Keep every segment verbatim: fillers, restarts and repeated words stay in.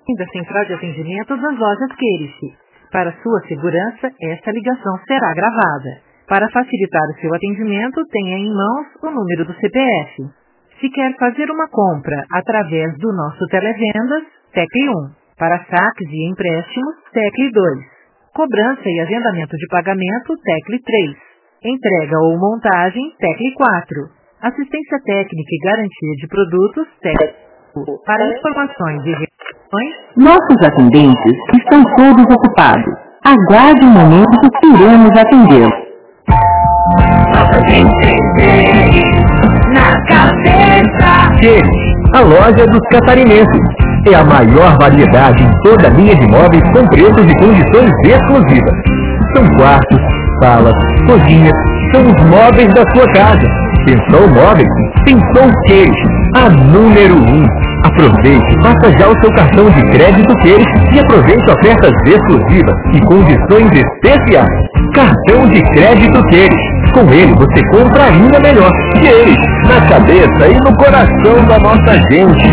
da Central de Atendimento das Lojas Queires. Para sua segurança, esta ligação será gravada. Para facilitar o seu atendimento, tenha em mãos o número do C P F. Se quer fazer uma compra através do nosso televendas, tecle um. Para saques e empréstimos, tecle dois. Cobrança e agendamento de pagamento, tecle três. Entrega ou montagem, tecle quatro. Assistência técnica e garantia de produtos, tecle cinco. Para informações e reuniões, nossos atendentes estão todos ocupados. Aguarde um momento que iremos atendê-lo. Na cabeça. Queires, a loja dos catarinenses. É a maior variedade em toda a linha de móveis com preços e condições exclusivas. São quartos, salas, cozinhas, são os móveis da sua casa. Pensou móveis? Pensou Queires, a número um. Aproveite, faça já o seu cartão de crédito Queires e aproveite ofertas exclusivas e condições especiais. Cartão de crédito Queires. Com ele você compra ainda melhor. Queires, na cabeça e no coração da nossa gente.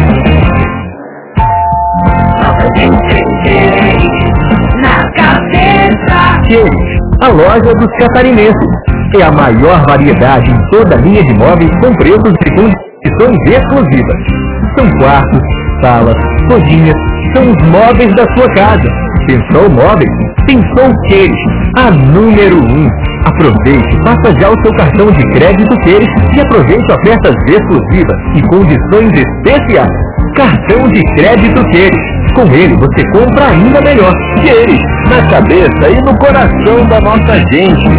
Na cabeça. Queires, a loja dos catarinenses. É a maior variedade em toda a linha de móveis com preços e condições exclusivas. São quartos, salas, cozinhas, são os móveis da sua casa. Pensou móveis? Pensou Queires, a número um. Aproveite, faça já o seu cartão de crédito Queires e aproveite ofertas exclusivas e condições especiais. Cartão de crédito Queires. Com ele você compra ainda melhor. Queires, na cabeça e no coração da nossa gente.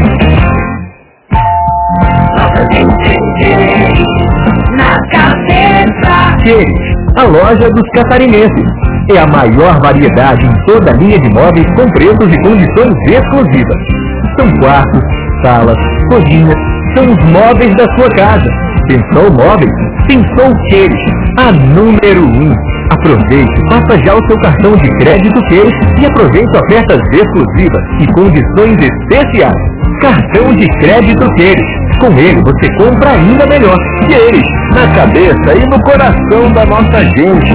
Na cabeça. Queires, a loja dos catarinenses. É a maior variedade em toda a linha de móveis com preços e condições exclusivas. São quartos, salas, cozinhas, são os móveis da sua casa. Pensou móveis? Pensou Queires, a número um. Aproveite, faça já o seu cartão de crédito Queires e aproveite ofertas exclusivas e condições especiais. Cartão de crédito Queires. Com ele você compra ainda melhor. Queires, na cabeça e no coração da nossa gente.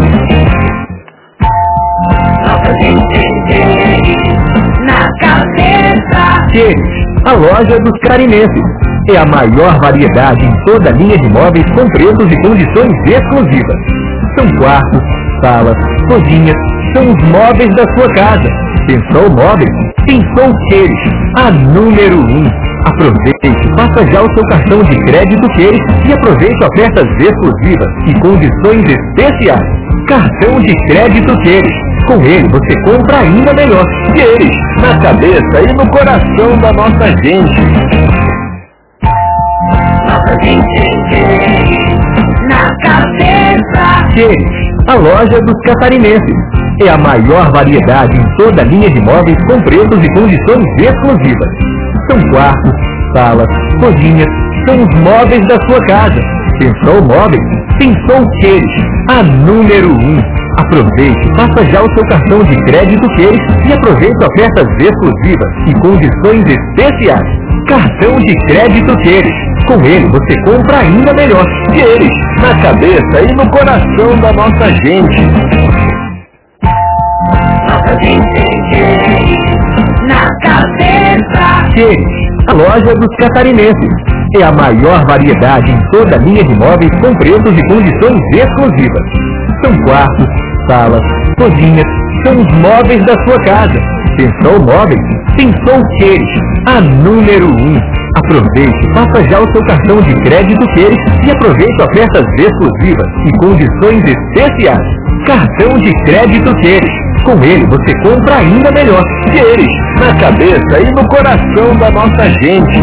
Na cabeça. Queires, a loja dos catarinenses. É a maior variedade em toda a linha de móveis com preços e condições exclusivas. São quartos, salas, cozinhas, são os móveis da sua casa. Pensou móveis? Pensou Queires, a número um. Aproveite, faça já o seu cartão de crédito Queires e aproveite ofertas exclusivas e condições especiais. Cartão de crédito Queires. Com ele você compra ainda melhor. Queires, na cabeça e no coração da nossa gente. Na cabeça. Queires, a loja dos catarinenses. É a maior variedade em toda a linha de móveis com preços e condições exclusivas. São quartos, salas, cozinhas, são os móveis da sua casa. Pensou móveis? Pensou Queires, a número um. Aproveite, faça já o seu cartão de crédito Queires e aproveite ofertas exclusivas e condições especiais. Cartão de crédito Queires. Com ele você compra ainda melhor. Queires, na cabeça e no coração da nossa gente. Na cabeça. Queires, a loja dos catarinenses. É a maior variedade em toda a linha de móveis com preços e condições exclusivas. São quartos, salas, cozinhas, são os móveis da sua casa. Pensou móveis? Pensou Queires, a número um. Aproveite, faça já o seu cartão de crédito Queires e aproveite ofertas exclusivas e condições especiais. Cartão de crédito Queires. Com ele você compra ainda melhor. Queires, na cabeça e no coração da nossa gente.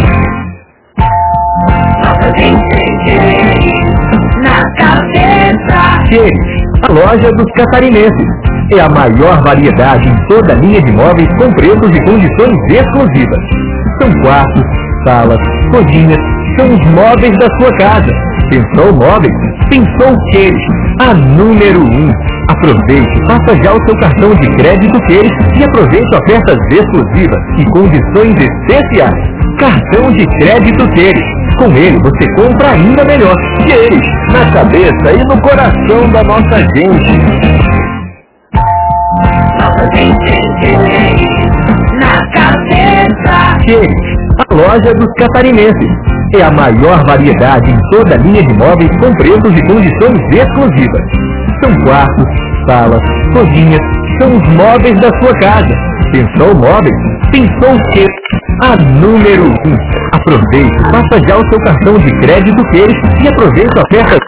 Na cabeça. Queires, a loja dos catarinenses. É a maior variedade em toda a linha de móveis com preços e condições exclusivas. São quartos, salas, cozinhas, são os móveis da sua casa. Pensou móveis? Pensou Queires, a número um. Aproveite, faça já o seu cartão de crédito Queires e aproveite ofertas exclusivas e condições especiais. Cartão de crédito Queires. Com ele você compra ainda melhor. Queires, na cabeça e no coração da nossa gente. Queires, a loja dos catarinenses. É a maior variedade em toda a linha de móveis com preços e condições exclusivas. São quartos, salas, cozinhas, são os móveis da sua casa. Pensou móveis? Pensou o quê? A número um. Aproveite, faça já o seu cartão de crédito Queires e aproveite a oferta